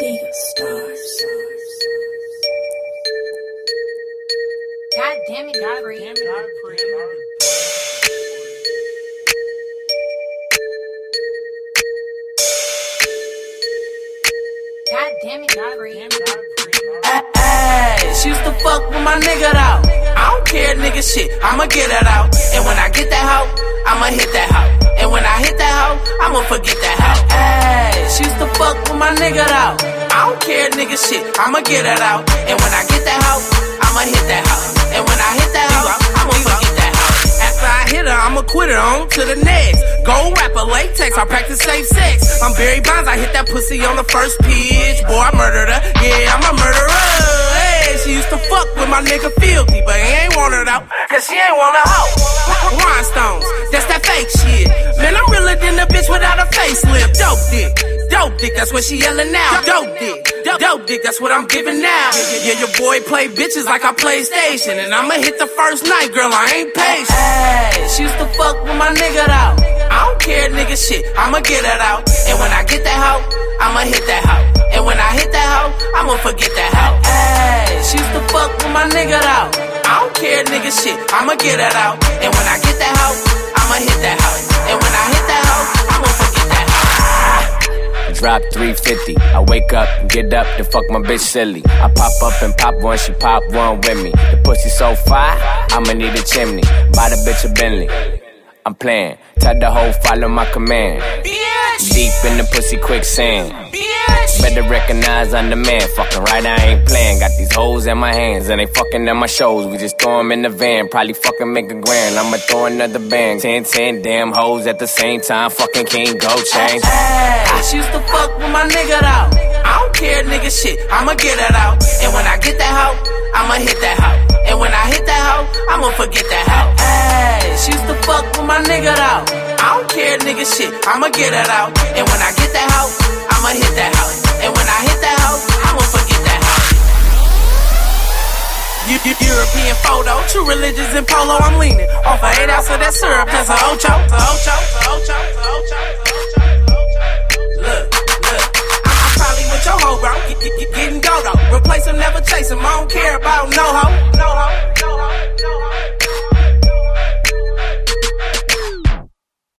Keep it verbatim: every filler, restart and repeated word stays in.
Tiga stars. God damn it, God damn it, God God damn it, God damn it. Ay, she used to fuck with my nigga though. I don't care, nigga, shit, I'ma get it out. And when I get that hoe, I'ma hit that hoe. And when I hit that hoe, I'ma forget that hoe. Ay, she used to fuck with my nigga though. I don't care, nigga, shit, I'ma get it out. And when I get that hoe, I'ma hit that hoe. And when I hit that hoe, I'ma forget that hoe. After I hit her, I'ma quit her, on to the next. Gold rapper, latex, I practice safe sex. I'm Barry Bonds, I hit that pussy on the first pitch. Boy, I murdered her, yeah, I'm a murderer. Hey, she used to fuck with my nigga Filthy, but he ain't want her though, cause she ain't want a hoe. Rhinestones, that's that fake shit. Man, I'm realer than a bitch without a facelift. Dope dick, dope dick, that's what she yelling now. Dope dick, dope dick, that's what I'm giving now. Yeah, your boy play bitches like I play station, and I'ma hit the first night, girl, I ain't patient. Hey, she used to fuck with my nigga though. I don't care, nigga, shit, I'ma get it out. And when I get that hoe, I'ma hit that hoe. And when I hit that hoe, I'ma forget that hoe. Hey, she used to fuck with my nigga though. I don't care, nigga, shit, I'ma get it out. And when I get that hoe, I'ma hit that hoe. And when I hit that hoe, I'ma forget that hoe. Drop three fifty, I wake up, get up to fuck my bitch silly. I pop up and pop one, she pop one with me. The pussy so fire, I'ma need a chimney. Buy the bitch a Bentley. I'm playing, tell the hoe follow my command. Bitch. Deep in the pussy quicksand. Bitch. Better recognize I'm the man. Fucking right, I ain't playing. Got these hoes in my hands and they fucking at my shows. We just throw them in the van, probably fucking make a grand. I'ma throw another bang. Ten, ten damn hoes at the same time. Fucking King Gold Chain. Hey, she used to fuck with my nigga though. I don't care, nigga, shit, I'ma get it out. And when I get that hoe, I'ma hit that hoe. And when I hit that hoe, I'ma forget that hoe. Hey, she used to fuck with my nigga though. I don't care, nigga, shit, I'ma get it out. And when I get that hoe, I'ma hit that hoe. And when I hit that hoe, I'ma forget that hoe. European photo, true religions in polo, I'm leaning off of eight ounce of that syrup, that's a ocho, a ocho, a ocho, a ocho.